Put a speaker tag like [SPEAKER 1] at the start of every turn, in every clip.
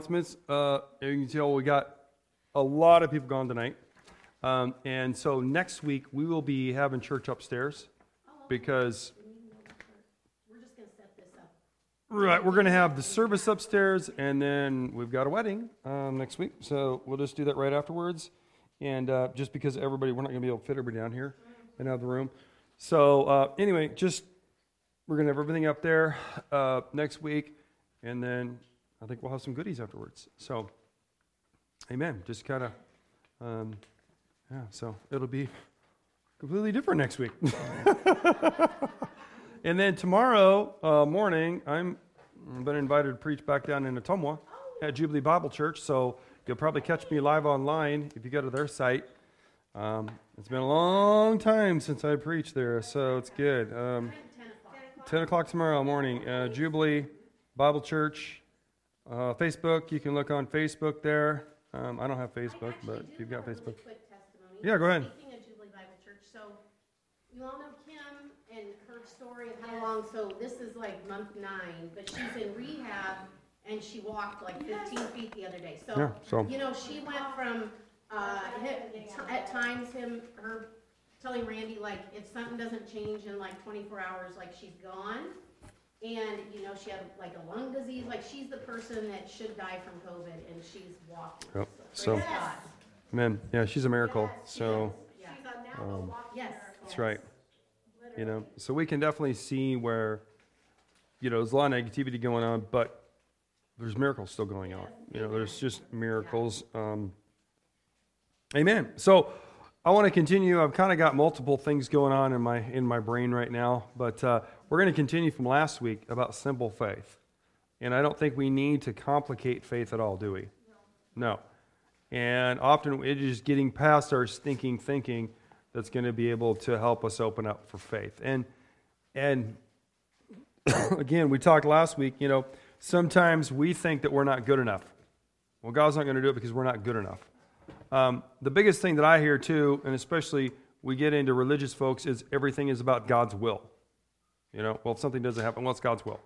[SPEAKER 1] As you can tell, we got a lot of people gone tonight. And so next week, we will be having church upstairs because...
[SPEAKER 2] We're just going to set this up.
[SPEAKER 1] Right, we're going to have the service upstairs, and then we've got a wedding next week. So we'll just do that right afterwards. And just because we're not going to be able to fit everybody down here and have the room. So anyway, we're going to have everything up there next week, and then I think we'll have some goodies afterwards. So, amen. Just kind of, so it'll be completely different next week. And then tomorrow morning, I've been invited to preach back down in Ottumwa at Jubilee Bible Church, so you'll probably catch me live online if you go to their site. It's been a long time since I preached there, so it's good. 10 o'clock tomorrow morning, Jubilee Bible Church. Facebook, you can look on Facebook there. I don't have Facebook, but if you've got Facebook.
[SPEAKER 2] Quick testimony.
[SPEAKER 1] Yeah, go ahead.
[SPEAKER 2] Speaking of Jubilee Bible Church, so you all know Kim and her story of how long, so this is like month 9, but she's in rehab and she walked like 15 feet the other day. So, you know, she went from, at times her telling Randy, like, if something doesn't change in like 24 hours, like she's gone. And, you know, she had like a lung disease. Like, she's the person that should die from COVID, and she's walking.
[SPEAKER 1] Yep.
[SPEAKER 2] So,
[SPEAKER 1] So, man, yeah, she's a miracle. So,
[SPEAKER 2] yes.
[SPEAKER 1] that's right. You know, so we can definitely see where, you know, there's a lot of negativity going on, but there's miracles still going on. You know, there's just miracles. Amen. So, I want to continue. I've kind of got multiple things going on in my brain right now, but we're going to continue from last week about simple faith. And I don't think we need to complicate faith at all, do we? No. And often it is getting past our stinking thinking that's going to be able to help us open up for faith. And again, we talked last week, you know, sometimes we think that we're not good enough. Well, God's not going to do it because we're not good enough. The biggest thing that I hear too, and especially we get into religious folks, is everything is about God's will. You know, well, if something doesn't happen, well, it's God's will.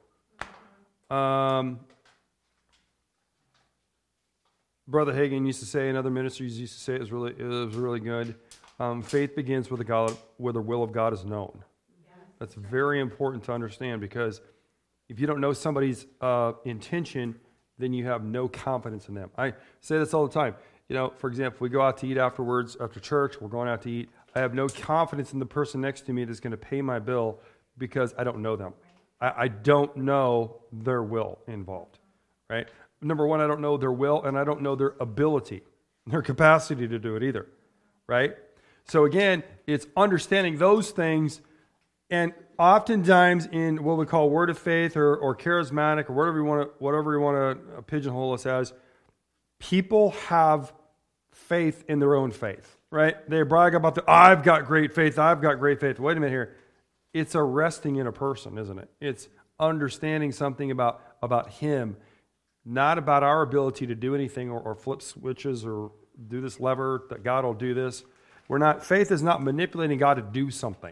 [SPEAKER 1] Brother Hagin used to say, and other ministers used to say, it was really good. Faith begins where the will of God is known. That's very important to understand, because if you don't know somebody's intention, then you have no confidence in them. I say this all the time. You know, for example, we go out to eat afterwards, after church, we're going out to eat. I have no confidence in the person next to me that's going to pay my bill because I don't know them. I don't know their will involved, right? Number one, I don't know their will, and I don't know their ability, their capacity to do it either, right? So again, it's understanding those things, and oftentimes in what we call word of faith or charismatic or whatever you want to pigeonhole us as, people have faith in their own faith, right? They brag about I've got great faith, I've got great faith. Wait a minute here. It's a resting in a person, isn't it? It's understanding something about Him, not about our ability to do anything or flip switches or do this lever that God will do this. Faith is not manipulating God to do something.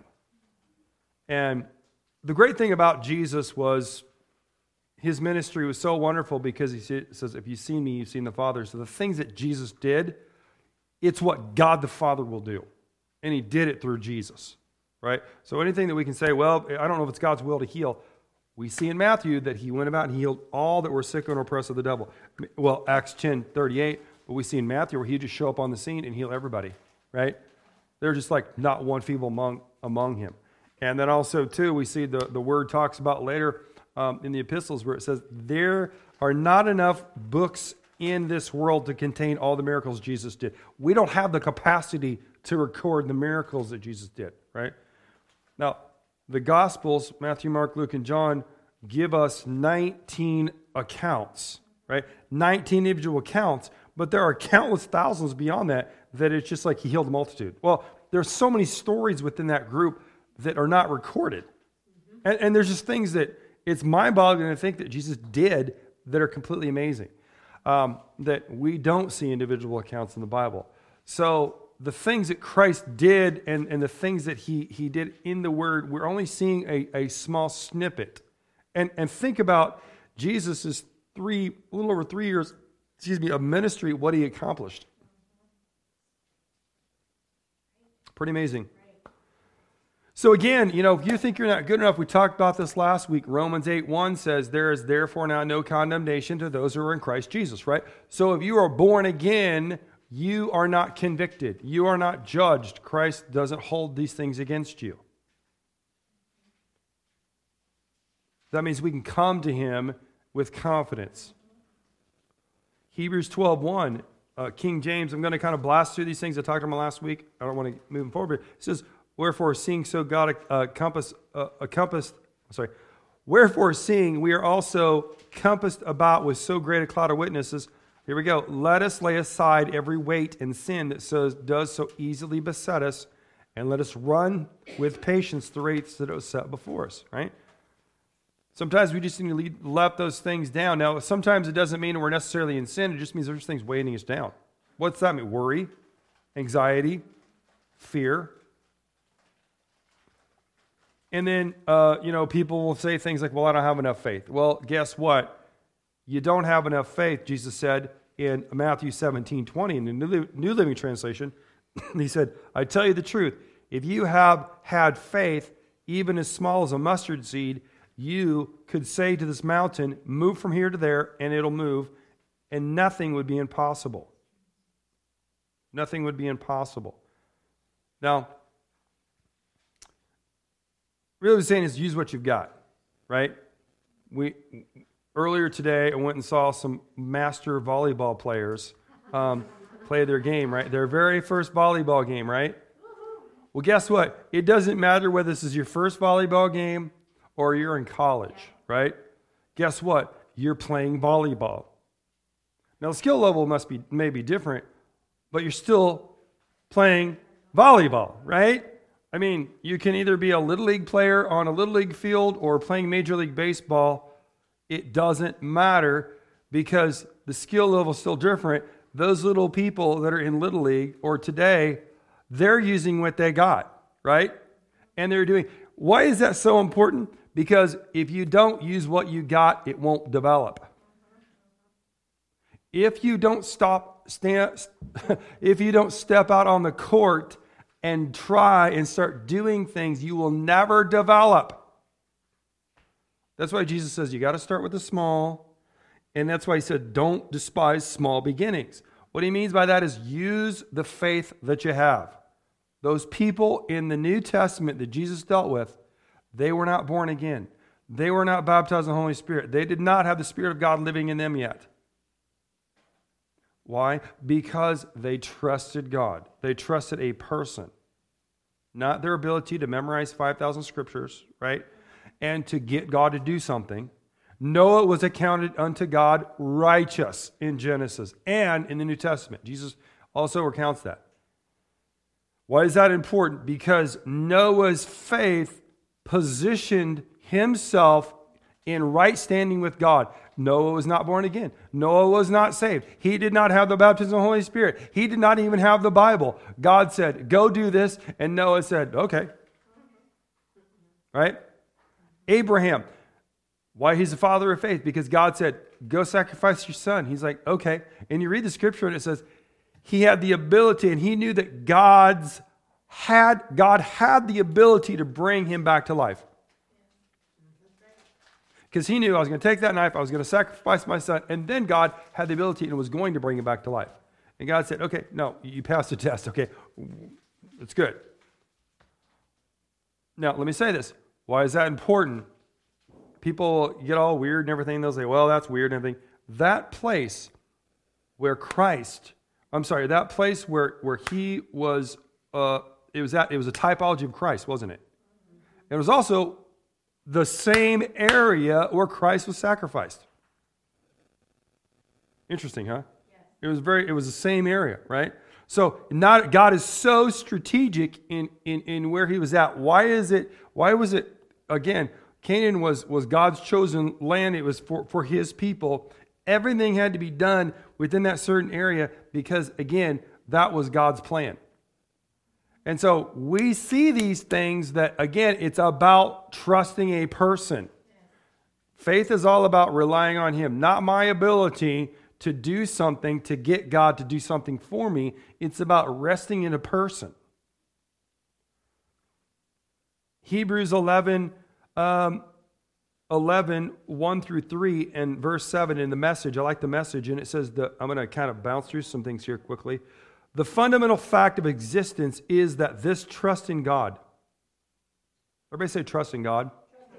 [SPEAKER 1] And the great thing about Jesus was His ministry was so wonderful because He says, if you've seen me, you've seen the Father. So the things that Jesus did, it's what God the Father will do. And He did it through Jesus, right? So anything that we can say, well, I don't know if it's God's will to heal. We see in Matthew that He went about and healed all that were sick and oppressed of the devil. Well, Acts 10:38, but we see in Matthew where He just show up on the scene and heal everybody, right? They're just like not one feeble among Him. And then also, too, we see the Word talks about later in the epistles where it says, there are not enough books in this world to contain all the miracles Jesus did. We don't have the capacity to record the miracles that Jesus did, right? Now, the Gospels, Matthew, Mark, Luke, and John, give us 19 accounts, right? 19 individual accounts, but there are countless thousands beyond that it's just like He healed the multitude. Well, there's so many stories within that group that are not recorded. And there's just things that it's mind-boggling to think that Jesus did that are completely amazing, that we don't see individual accounts in the Bible. So the things that Christ did and the things that he did in the Word, we're only seeing a small snippet. And think about Jesus is a little over 3 years of ministry, what he accomplished. Pretty amazing. So again, if you think you're not good enough, we talked about this last week. Romans 8:1 says, there is therefore now no condemnation to those who are in Christ Jesus, right? So if you are born again, you are not convicted. You are not judged. Christ doesn't hold these things against you. That means we can come to him with confidence. Hebrews 12:1, King James, I'm going to kind of blast through these things I talked about last week. I don't want to move them forward, but it says, wherefore seeing we are also compassed about with so great a cloud of witnesses. Here we go. Let us lay aside every weight and sin that does so easily beset us, and let us run with patience the race that was set before us, right? Sometimes we just need to let those things down. Now, sometimes it doesn't mean we're necessarily in sin. It just means there's things weighing us down. What's that mean? Worry, anxiety, fear. And then, people will say things like, well, I don't have enough faith. Well, guess what? You don't have enough faith, Jesus said in Matthew 17:20 in the New Living Translation. He said, I tell you the truth. If you have had faith, even as small as a mustard seed, you could say to this mountain, move from here to there, and it'll move, and nothing would be impossible. Nothing would be impossible. Now, really what I'm saying is use what you've got, right? Earlier today, I went and saw some master volleyball players play their game, right? Their very first volleyball game, right? Well, guess what? It doesn't matter whether this is your first volleyball game or you're in college, right? Guess what? You're playing volleyball. Now, the skill level may be different, but you're still playing volleyball, right? I mean, you can either be a Little League player on a Little League field or playing Major League Baseball. It doesn't matter because the skill level is still different. Those little people that are in Little League or today, they're using what they got, right? And they're doing. Why is that so important? Because if you don't use what you got, it won't develop. If you don't if you don't step out on the court and try and start doing things, you will never develop. That's why Jesus says you got to start with the small, and that's why he said don't despise small beginnings. What he means by that is use the faith that you have. Those people in the New Testament that Jesus dealt with, they were not born again. They were not baptized in the Holy Spirit. They did not have the Spirit of God living in them yet. Why? Because they trusted God. They trusted a person, not their ability to memorize 5,000 scriptures, right? And to get God to do something. Noah was accounted unto God righteous in Genesis and in the New Testament. Jesus also recounts that. Why is that important? Because Noah's faith positioned himself in right standing with God. Noah was not born again. Noah was not saved. He did not have the baptism of the Holy Spirit. He did not even have the Bible. God said, go do this. And Noah said, okay. Right? Abraham, why he's the father of faith? Because God said, go sacrifice your son. He's like, okay. And you read the scripture and it says, he had the ability and he knew that God had the ability to bring him back to life. Because he knew I was going to take that knife, I was going to sacrifice my son, and then God had the ability and was going to bring him back to life. And God said, okay, no, you passed the test. Okay, it's good. Now, let me say this. Why is that important? People get all weird and everything. They'll say, well, that's weird and everything. That place where that place where he was, it was a typology of Christ, wasn't it? It was also the same area where Christ was sacrificed. Interesting, huh? Yes. It was the same area, right? So God is so strategic in where he was at. Why was it again, Canaan was God's chosen land. It was for his people. Everything had to be done within that certain area because again, that was God's plan. And so we see these things that, again, it's about trusting a person. Faith is all about relying on him, not my ability to do something, to get God to do something for me. It's about resting in a person. Hebrews 11, 1 through 3 and verse 7 in the Message. I like the Message, and it says that I'm going to kind of bounce through some things here quickly. The fundamental fact of existence is that this trust in God. Everybody say trust in God.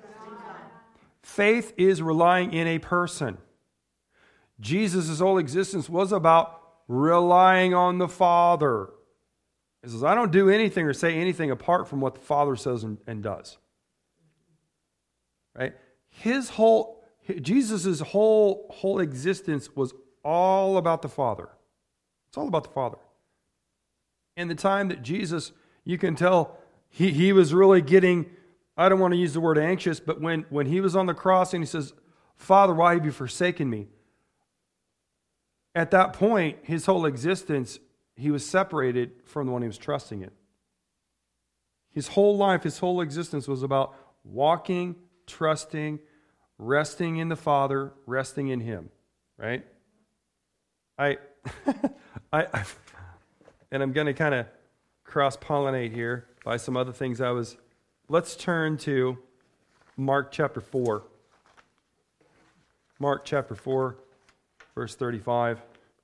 [SPEAKER 1] Faith is relying in a person. Jesus' whole existence was about relying on the Father. He says, I don't do anything or say anything apart from what the Father says and does. Right? Jesus' whole existence was all about the Father. It's all about the Father. And the time that Jesus, you can tell, he was really getting, I don't want to use the word anxious, but when he was on the cross and he says, Father, why have you forsaken me? At that point, his whole existence, he was separated from the one he was trusting in. His whole life, his whole existence was about walking, trusting, resting in the Father, resting in him, right? And I'm going to kind of cross-pollinate here by some other things let's turn to Mark chapter 4. Mark chapter 4, verse 35.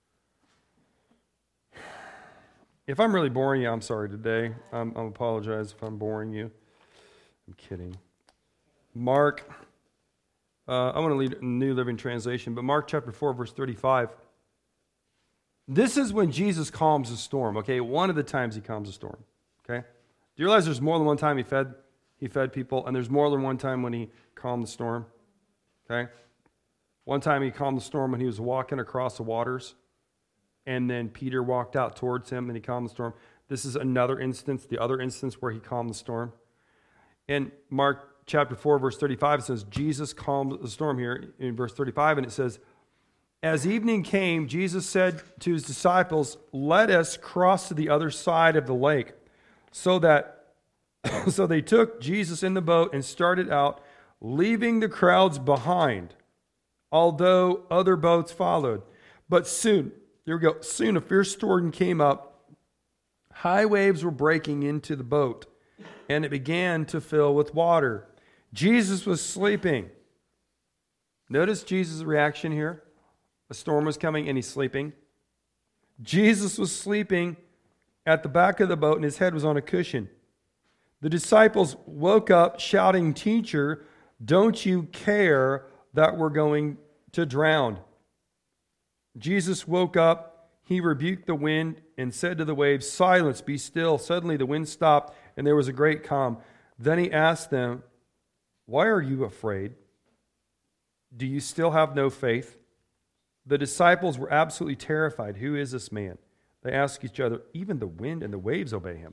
[SPEAKER 1] If I'm really boring you, I'm sorry today. I apologize if I'm boring you. I'm kidding. Mark, I want to read a New Living Translation, but Mark chapter 4, verse 35. This is when Jesus calms the storm, okay? One of the times he calms the storm, okay? Do you realize there's more than one time he fed people, and there's more than one time when he calmed the storm, okay? One time he calmed the storm when he was walking across the waters, and then Peter walked out towards him, and he calmed the storm. This is another instance, the other instance where he calmed the storm. In Mark chapter 4, verse 35, it says, Jesus calmed the storm here in verse 35, and it says, as evening came, Jesus said to his disciples, let us cross to the other side of the lake. So they took Jesus in the boat and started out, leaving the crowds behind, although other boats followed. But soon a fierce storm came up. High waves were breaking into the boat, and it began to fill with water. Jesus was sleeping. Notice Jesus' reaction here. A storm was coming and he's sleeping. Jesus was sleeping at the back of the boat and his head was on a cushion. The disciples woke up shouting, Teacher, don't you care that we're going to drown? Jesus woke up, he rebuked the wind and said to the waves, Silence, be still. Suddenly the wind stopped and there was a great calm. Then he asked them, Why are you afraid? Do you still have no faith? The disciples were absolutely terrified. Who is this man? They asked each other, even the wind and the waves obey him.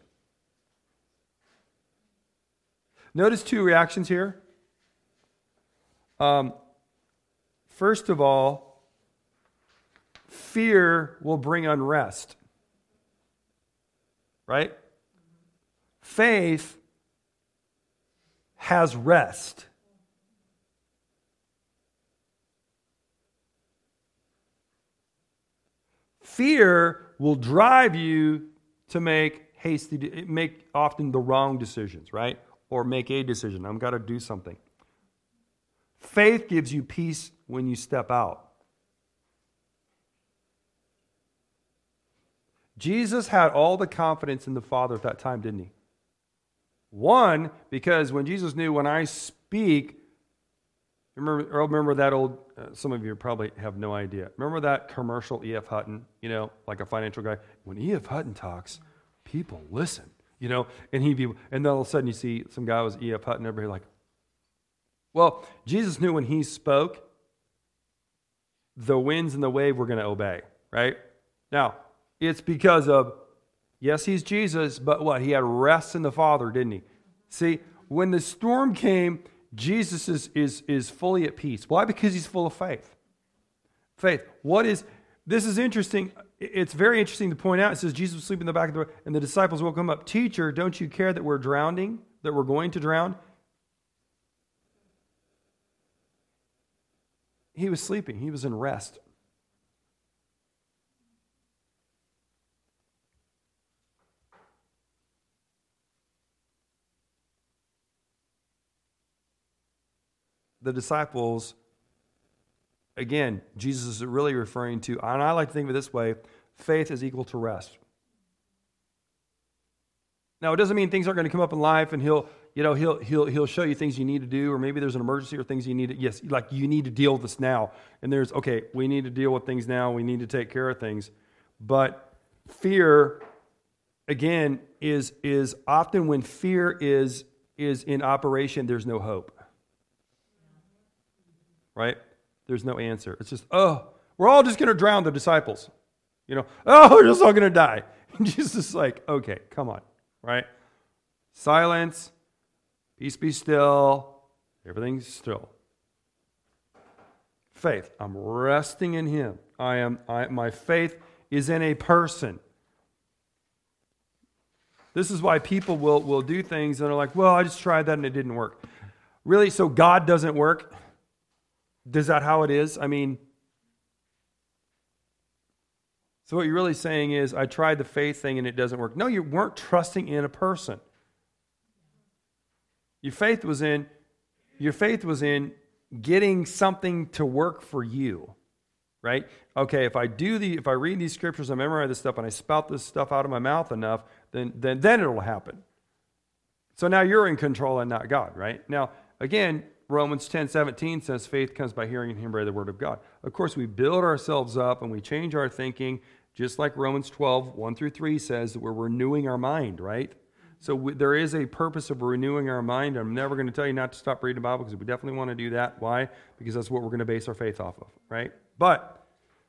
[SPEAKER 1] Notice two reactions here. First of all, fear will bring unrest. Right? Faith has rest. Fear will drive you to make often the wrong decisions, right? Or make a decision. I've got to do something. Faith gives you peace when you step out. Jesus had all the confidence in the Father at that time, didn't he? One, because when Jesus knew when I speak, remember that old, some of you probably have no idea. Remember that commercial, E.F. Hutton, like a financial guy? When E.F. Hutton talks, people listen, and then all of a sudden you see some guy was E.F. Hutton, everybody like, well, Jesus knew when he spoke, the winds and the wave were going to obey, right? Now, it's because of, yes, he's Jesus, but what? He had rest in the Father, didn't he? See, when the storm came, Jesus is fully at peace. Why? Because he's full of faith. Faith. This is interesting. It's very interesting to point out. It says Jesus was sleeping in the back of the boat, and the disciples woke him up. Teacher, don't you care that we're drowning, that we're going to drown? He was sleeping. He was in rest. the disciples, again, Jesus is really referring to, and I like to think of it this way, faith is equal to rest. Now, it doesn't mean things aren't going to come up in life and he'll show you things you need to do, or maybe there's an emergency or things you need to, yes, like you need to deal with this now. And there's, okay, we need to deal with things now. We need to take care of things. But fear, again, is often when fear is in operation, there's no hope. Right? There's no answer. It's just, oh, we're all just going to drown, the disciples. Oh, we're just all going to die. And Jesus is like, okay, come on. Right? Silence. Peace be still. Everything's still. Faith. I'm resting in Him. My faith is in a person. This is why people will do things and are like, well, I just tried that and it didn't work. Really? So God doesn't work? Is that how it is? I mean, so what you're really saying is, I tried the faith thing and it doesn't work. No, you weren't trusting in a person. Your faith was in getting something to work for you, right? Okay, if I read these scriptures, I memorize this stuff, and I spout this stuff out of my mouth enough, then it'll happen. So now you're in control and not God, right? Now, again, Romans 10:17 says faith comes by hearing and hearing by the word of God. Of course, we build ourselves up and we change our thinking, just like Romans 12:1-3 says that we're renewing our mind, right? So there is a purpose of renewing our mind. I'm never going to tell you not to stop reading the Bible, because we definitely want to do that. Why? Because that's what we're going to base our faith off of, right? But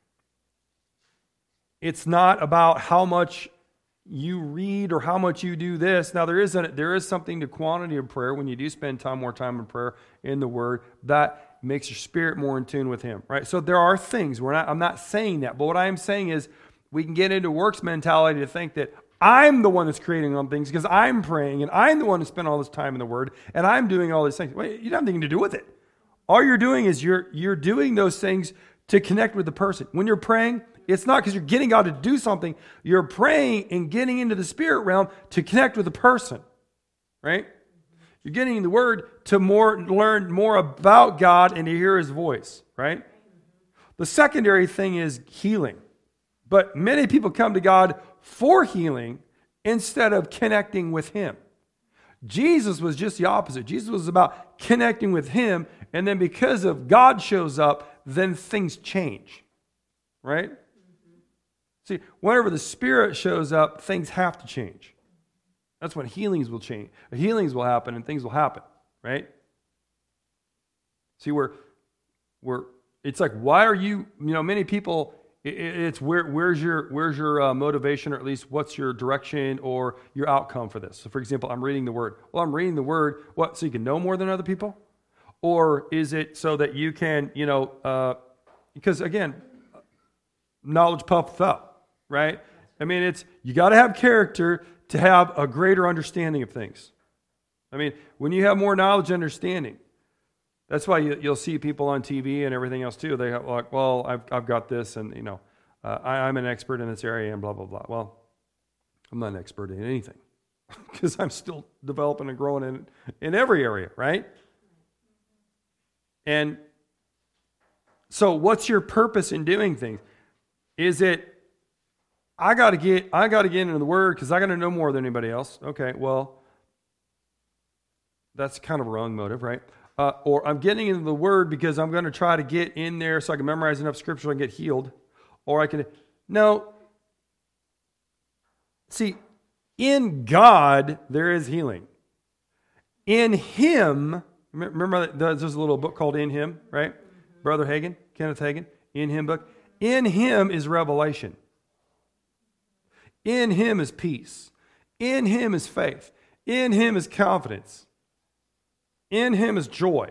[SPEAKER 1] it's not about how much you read or how much you do this. Now, there is something to quantity of prayer when you do spend more time in prayer in the Word that makes your spirit more in tune with Him, right? So there are things. I'm not saying that, but what I am saying is we can get into works mentality to think that I'm the one that's creating all things because I'm praying and I'm the one who spent all this time in the Word and I'm doing all these things. Wait, you don't have anything to do with it. All you're doing is you're doing those things to connect with the person. When you're praying, it's not because you're getting God to do something. You're praying and getting into the spirit realm to connect with the person, right? You're getting in the Word to learn more about God and to hear His voice, right? The secondary thing is healing. But many people come to God for healing instead of connecting with Him. Jesus was just the opposite. Jesus was about connecting with Him, and then because of God shows up, then things change, right? See, whenever the Spirit shows up, things have to change. That's when healings will change. Healings will happen and things will happen, right? See, it's like, why are you, many people, it's where's your motivation, or at least what's your direction or your outcome for this? So, for example, I'm reading the Word. Well, I'm reading the Word, what, so you can know more than other people? Or is it so that you can, because again, knowledge puffeth up, right? I mean, you got to have character to have a greater understanding of things. I mean, when you have more knowledge and understanding, that's why you'll see people on TV and everything else too. They have like, well, I've got this, and I'm an expert in this area, and blah blah blah. Well, I'm not an expert in anything because I'm still developing and growing in every area, right? And so, what's your purpose in doing things? Is it I got to get into the Word because I got to know more than anybody else? Okay, well, that's kind of a wrong motive, right? Or I'm getting into the Word because I'm going to try to get in there so I can memorize enough Scripture so I can get healed. Or I can... No. See, in God, there is healing. In Him... Remember, there's a little book called In Him, right? Mm-hmm. Brother Hagin, Kenneth Hagin, In Him book. In Him is revelation. In Him is peace. In Him is faith. In Him is confidence. In Him is joy.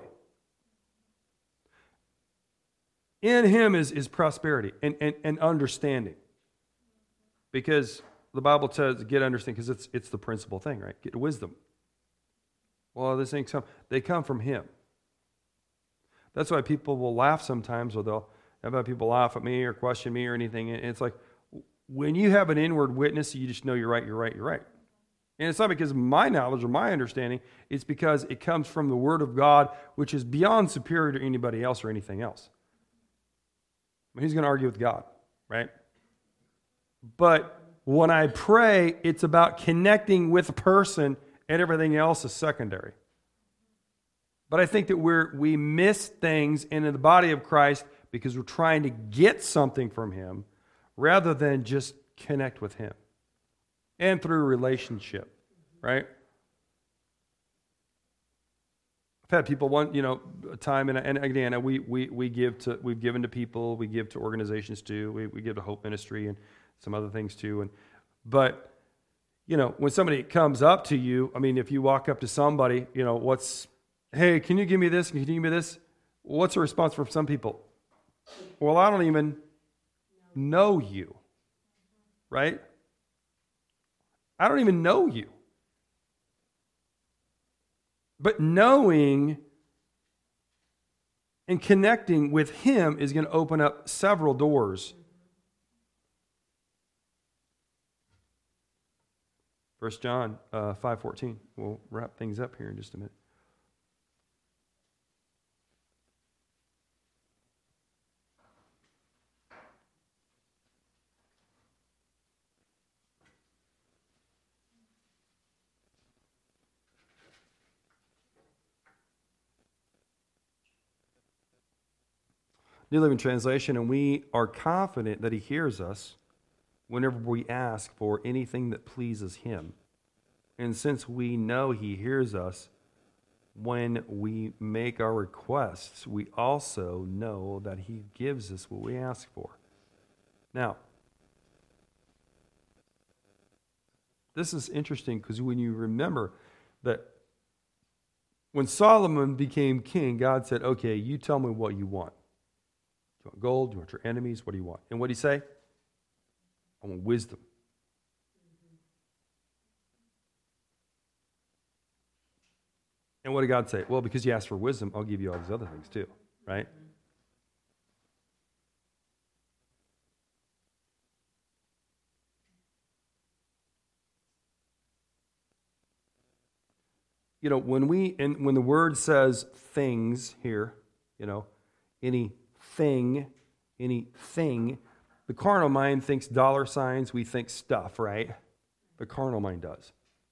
[SPEAKER 1] In Him is prosperity and understanding. Because the Bible says get understanding, because it's the principal thing, right? Get wisdom. Well, these things they come from Him. That's why people will laugh sometimes, or they'll have people laugh at me or question me or anything. And it's like, when you have an inward witness, you just know you're right. And it's not because of my knowledge or my understanding. It's because it comes from the Word of God, which is beyond superior to anybody else or anything else. I mean, who's going to argue with God, right? But when I pray, it's about connecting with a person, and everything else is secondary. But I think that we miss things in the body of Christ because we're trying to get something from Him rather than just connect with Him. And through relationship, right? I've had people want, time, and again, we've given to people, we give to organizations too, we give to Hope Ministry and some other things too, but when somebody comes up to you, I mean, if you walk up to somebody, hey, can you give me this? Can you give me this? What's the response from some people? Well, I don't even know you, right? I don't even know you. But knowing and connecting with Him is going to open up several doors. 1 John 5:14. We'll wrap things up here in just a minute. New Living Translation, and we are confident that He hears us whenever we ask for anything that pleases Him. And since we know He hears us when we make our requests, we also know that He gives us what we ask for. Now, this is interesting because when you remember that when Solomon became king, God said, okay, you tell me what you want. You want gold? You want your enemies? What do you want? And what did He say? I want wisdom. And what did God say? Well, because you asked for wisdom, I'll give you all these other things too, right? When the word says things here, anything, the carnal mind thinks dollar signs, we think stuff, right? The carnal mind does.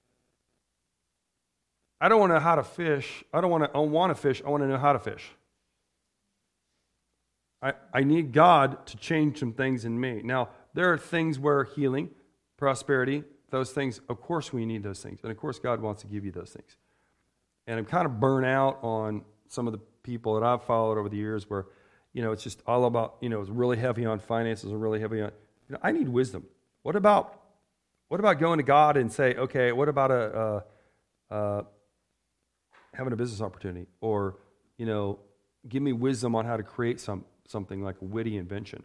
[SPEAKER 1] I don't want to know how to fish. I don't want to fish. I want to know how to fish. I need God to change some things in me. Now, there are things where healing, prosperity, those things, of course we need those things. And of course God wants to give you those things. And I'm kind of burnt out on some of the people that I've followed over the years where, it's just all about, it's really heavy on finances and really heavy on, I need wisdom. What about going to God and say, okay, what about having a business opportunity? Or, give me wisdom on how to create something like a witty invention.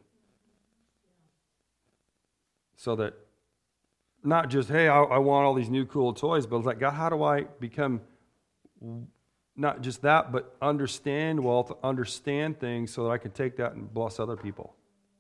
[SPEAKER 1] So that not just, hey, I want all these new cool toys, but it's like, God, how do I become not just that, but understand wealth, understand things so that I can take that and bless other people?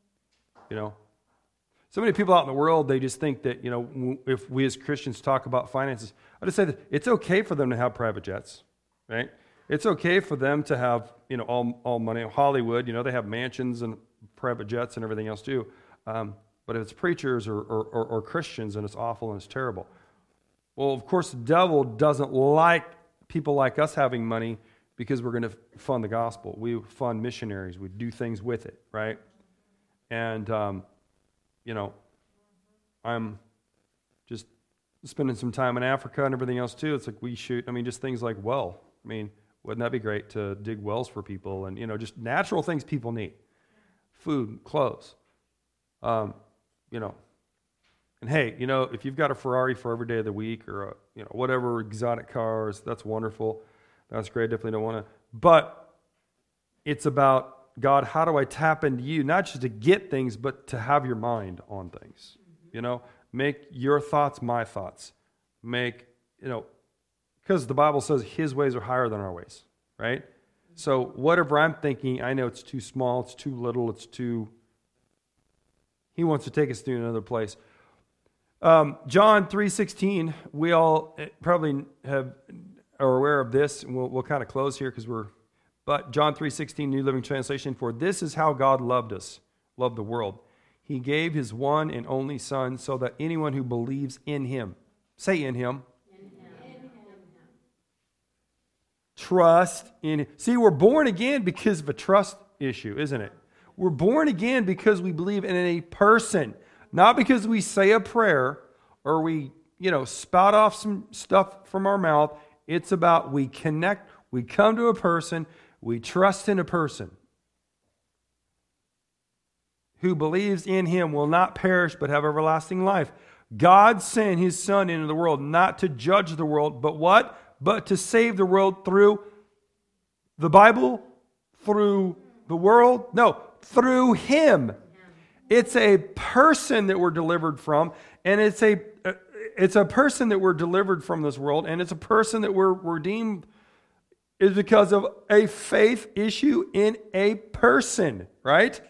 [SPEAKER 1] So many people out in the world, they just think that, if we as Christians talk about finances, I just say that it's okay for them to have private jets, right? It's okay for them to have, all money. Hollywood, they have mansions and private jets and everything else too. But if it's preachers or Christians, and it's awful and it's terrible. Well, of course, the devil doesn't like people like us having money because we're going to fund the gospel. We fund missionaries. We do things with it, right? And, I'm just spending some time in Africa and everything else too. It's like just things like wouldn't that be great to dig wells for people and, just natural things people need. Food, clothes, and hey, if you've got a Ferrari for every day of the week or, whatever exotic cars, that's wonderful. That's great. Definitely don't want to. But it's about, God, how do I tap into you? Not just to get things, but to have your mind on things. Make your thoughts my thoughts. Because the Bible says His ways are higher than our ways, right? So whatever I'm thinking, I know it's too small, it's too little, He wants to take us to another place. John 3:16, we all probably are aware of this, and we'll kind of close here but John 3:16, New Living Translation, for this is how God loved us, loved the world. He gave his one and only Son so that anyone who believes in him, say in him, trust in him. See, we're born again because of a trust issue, isn't it? We're born again because we believe in a person, not because we say a prayer or we, spout off some stuff from our mouth. It's about we connect, we come to a person, we trust in a person who believes in him will not perish but have everlasting life. God sent his Son into the world not to judge the world, but what? But to save the world through the Bible, through the world? No, through him. It's a person that we're delivered from, and it's a person that we're delivered from this world, and it's a person that we're redeemed is because of a faith issue in a person, right?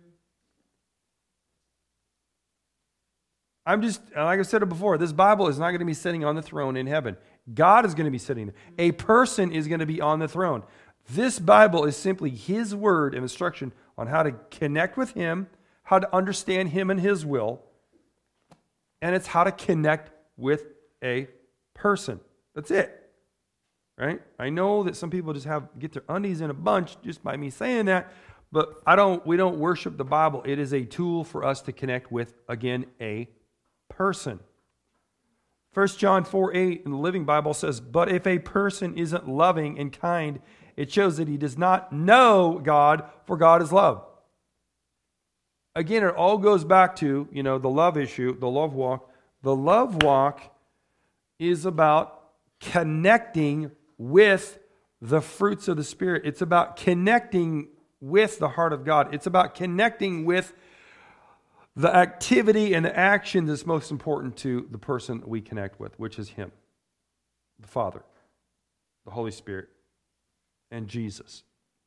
[SPEAKER 1] Like I said it before, this Bible is not going to be sitting on the throne in heaven. God is going to be sitting there. A person is going to be on the throne. This Bible is simply his word and instruction on how to connect with him, how to understand him and his will, and it's how to connect with a person. That's it. Right? I know that some people just get their undies in a bunch just by me saying that, but we don't worship the Bible. It is a tool for us to connect with, again, a person. 1 John 4:8 in the Living Bible says, but if a person isn't loving and kind, it shows that he does not know God, for God is love. Again, it all goes back to, the love issue, the love walk. The love walk is about connecting with the fruits of the Spirit. It's about connecting with the heart of God. It's about connecting with the activity and the action that's most important to the person that we connect with, which is him, the Father, the Holy Spirit, and Jesus.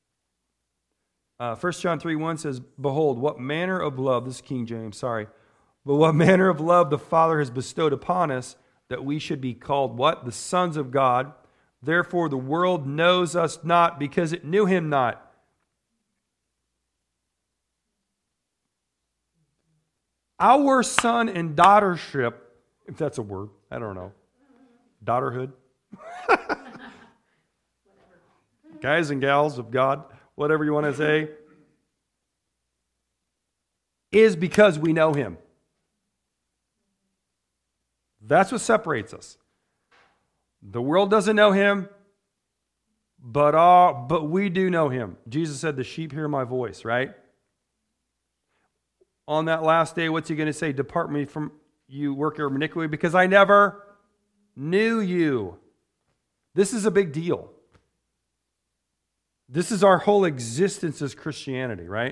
[SPEAKER 1] 1 John 3:1 says, behold, what manner of love, this is King James, but what manner of love the Father has bestowed upon us, that we should be called what? The sons of God. Therefore the world knows us not, because it knew him not. Our son and daughtership, if that's a word, I don't know. Daughterhood. Guys and gals of God, whatever you want to say, is because we know him. That's what separates us. The world doesn't know him, but we do know him. Jesus said, the sheep hear my voice, right? On that last day, what's he going to say? Depart me from you, worker of iniquity, because I never knew you. This is a big deal. This is our whole existence as Christianity, right?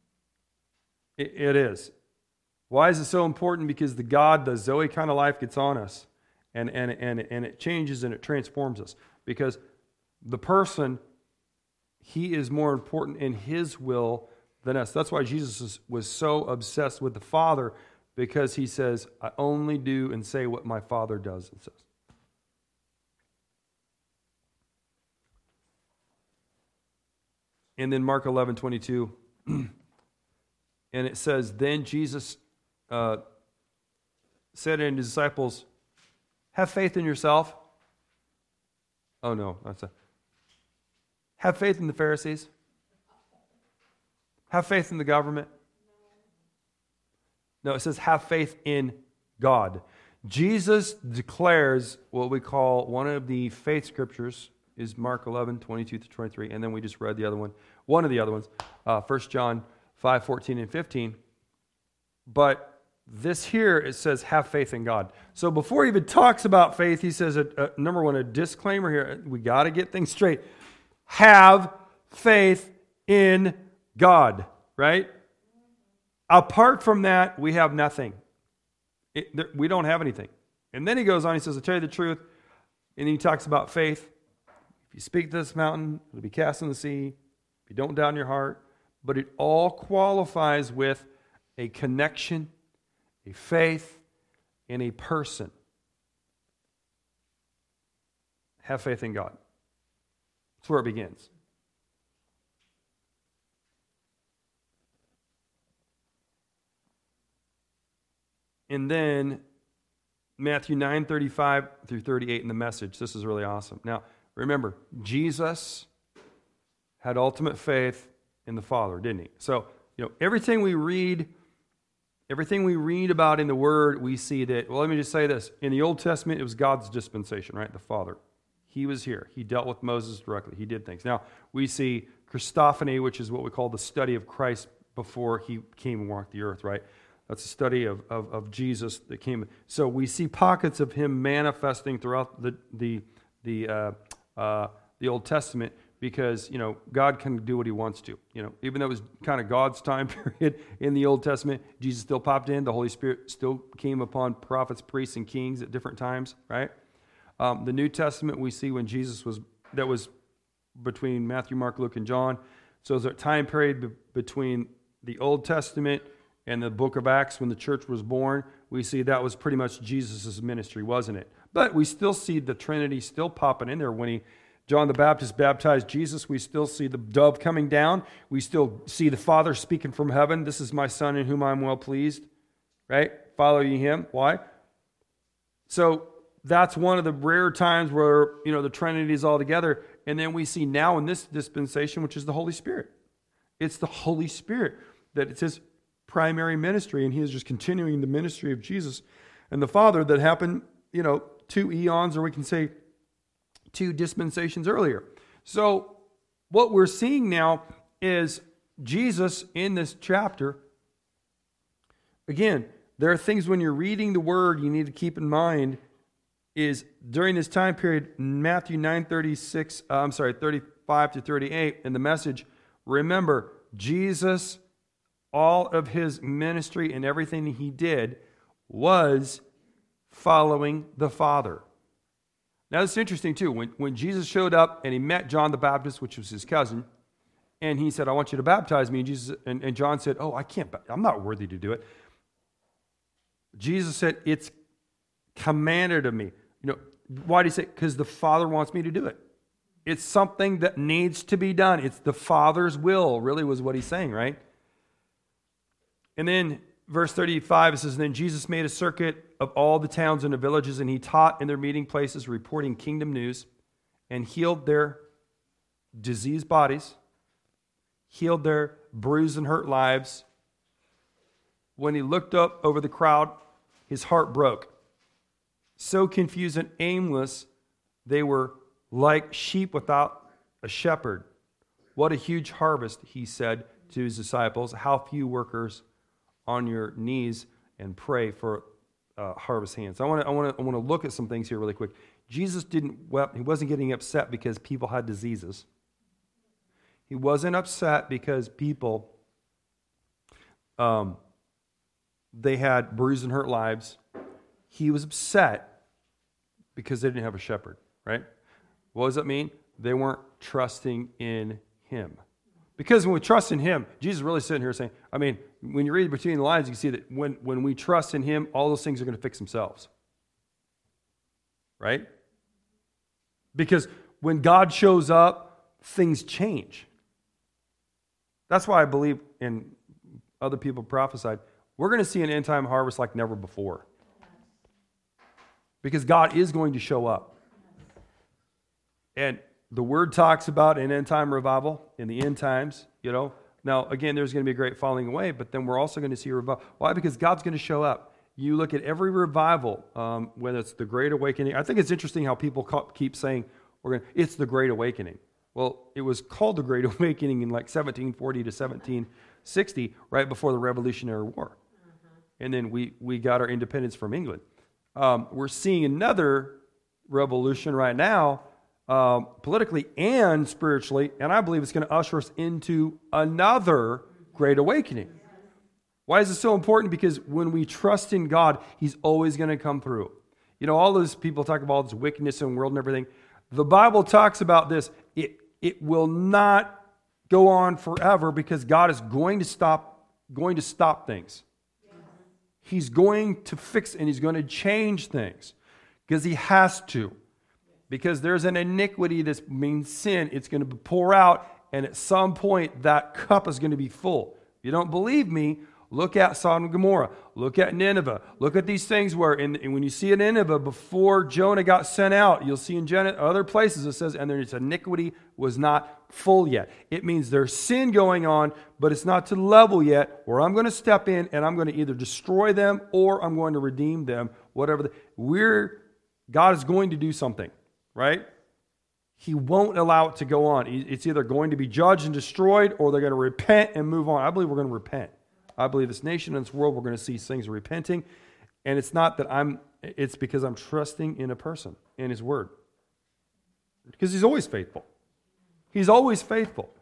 [SPEAKER 1] It is. Why is it so important? Because the Zoe kind of life gets on us, and it changes and it transforms us. Because the person, he is more important in his will than us. That's why Jesus was so obsessed with the Father, because he says, I only do and say what my Father does and says. And then Mark 11:22, and it says, then Jesus said to his disciples, have faith in yourself. Oh no, have faith in the Pharisees. Have faith in the government. No, it says have faith in God. Jesus declares what we call one of the faith scriptures is Mark 11:22-23, and then we just read the other one. One of the other ones, 1 John 5:14 and 15. But this here, it says have faith in God. So before he even talks about faith, he says, number one, a disclaimer here. We got to get things straight. Have faith in God, right? Apart from that, we have nothing. We don't have anything. And then he goes on, he says, I'll tell you the truth. And he talks about faith. If you speak to this mountain, it'll be cast in the sea. If you don't doubt in your heart. But it all qualifies with a connection, a faith, in a person. Have faith in God. That's where it begins. And then Matthew 9:35 through 38 in the Message. This is really awesome. Now, remember, Jesus had ultimate faith in the Father, didn't he? So, everything we read about in the Word, we see that, well, let me just say this. In the Old Testament, it was God's dispensation, right? The Father. He was here. He dealt with Moses directly. He did things. Now, we see Christophany, which is what we call the study of Christ before he came and walked the earth, right? That's a study of Jesus that came. So we see pockets of him manifesting throughout the Old Testament because, God can do what he wants to. Even though it was kind of God's time period in the Old Testament, Jesus still popped in. The Holy Spirit still came upon prophets, priests, and kings at different times, right? The New Testament we see when Jesus was between Matthew, Mark, Luke, and John. So there's a time period between the Old Testament and the book of Acts when the church was born. We see that was pretty much Jesus' ministry, wasn't it? But we still see the Trinity still popping in there. When John the Baptist baptized Jesus, we still see the dove coming down. We still see the Father speaking from heaven. This is my Son in whom I am well pleased. Right? Follow ye him. Why? So that's one of the rare times where, the Trinity is all together. And then we see now in this dispensation, which is the Holy Spirit. It's the Holy Spirit that it's his primary ministry, and he is just continuing the ministry of Jesus and the Father that happened, 2 eons, or we can say 2 dispensations earlier. So what we're seeing now is Jesus in this chapter. Again, there are things when you're reading the Word you need to keep in mind is during this time period, Matthew 35 to 38 in the Message, remember, Jesus, all of his ministry and everything he did was following the Father. Now, it's interesting, too. When Jesus showed up and he met John the Baptist, which was his cousin, and he said, I want you to baptize me. And John said, oh, I can't. I'm not worthy to do it. Jesus said, it's commanded of me. Why do you say? Because the Father wants me to do it. It's something that needs to be done. It's the Father's will, really was what he's saying, right? And then verse 35, it says, then Jesus made a circuit of all the towns and the villages, and he taught in their meeting places, reporting kingdom news, and healed their diseased bodies, healed their bruised and hurt lives. When he looked up over the crowd, his heart broke. So confused and aimless, they were like sheep without a shepherd. What a huge harvest, he said to his disciples. How few workers on your knees and pray for harvest hands. I want to look at some things here really quick. Jesus he wasn't getting upset because people had diseases. He wasn't upset because people they had bruised and hurt lives. He was upset because they didn't have a shepherd, right? What does that mean? They weren't trusting in him. Because when we trust in him, Jesus is really sitting here saying, when you read between the lines, you can see that when we trust in him, all those things are going to fix themselves. Right? Because when God shows up, things change. That's why I believe, and other people prophesied, we're going to see an end-time harvest like never before. Because God is going to show up. And the Word talks about an end-time revival in the end times, Now, again, there's going to be a great falling away, but then we're also going to see a revival. Why? Because God's going to show up. You look at every revival, whether it's the Great Awakening. I think it's interesting how people keep saying, it's the Great Awakening. Well, it was called the Great Awakening in like 1740 to 1760, right before the Revolutionary War. And then we got our independence from England. We're seeing another revolution right now, politically and spiritually, and I believe it's going to usher us into another Great Awakening. Why is it so important? Because when we trust in God, he's always going to come through. All those people talk about all this wickedness in the world and everything. The Bible talks about this. It will not go on forever because God is going to stop things. He's going to fix and he's going to change things because he has to. Because there's an iniquity that means sin. It's going to pour out, and at some point that cup is going to be full. If you don't believe me, look at Sodom and Gomorrah. Look at Nineveh. Look at these things where, when you see in Nineveh, before Jonah got sent out, you'll see in other places it says, and there's iniquity was not full yet. It means there's sin going on, but it's not to the level yet where I'm going to step in and I'm going to either destroy them or I'm going to redeem them, whatever. God is going to do something, right? He won't allow it to go on. It's either going to be judged and destroyed or they're going to repent and move on. I believe we're going to repent. I believe this nation and this world, we're going to see things repenting. And it's not that it's because I'm trusting in a person, in his word. Because he's always faithful. He's always faithful.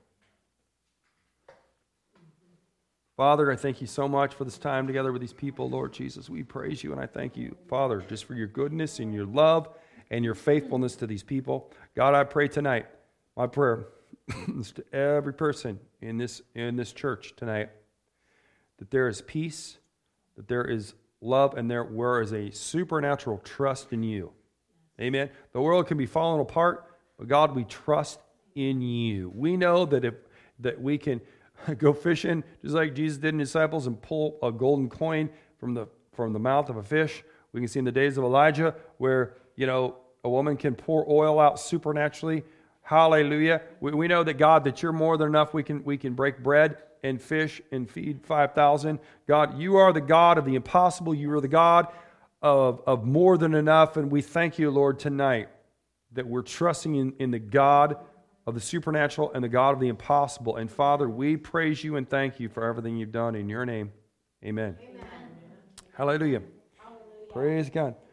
[SPEAKER 1] Father, I thank you so much for this time together with these people, Lord Jesus. We praise you and I thank you, Father, just for your goodness and your love and your faithfulness to these people. God, I pray tonight, my prayer is to every person in this church tonight, that there is peace, that there is love, and there is a supernatural trust in you. Amen. The world can be falling apart, but God, we trust in you. We know that we can go fishing just like Jesus did in his disciples and pull a golden coin from the mouth of a fish. We can see in the days of Elijah where, a woman can pour oil out supernaturally. Hallelujah. We know that God, that you're more than enough. We can break bread and fish and feed 5,000. God, you are the God of the impossible. You are the God of more than enough. And we thank you, Lord, tonight that we're trusting in the God of the supernatural and the God of the impossible. And Father, we praise you and thank you for everything you've done in your name. Amen. Amen. Hallelujah. Hallelujah. Praise God.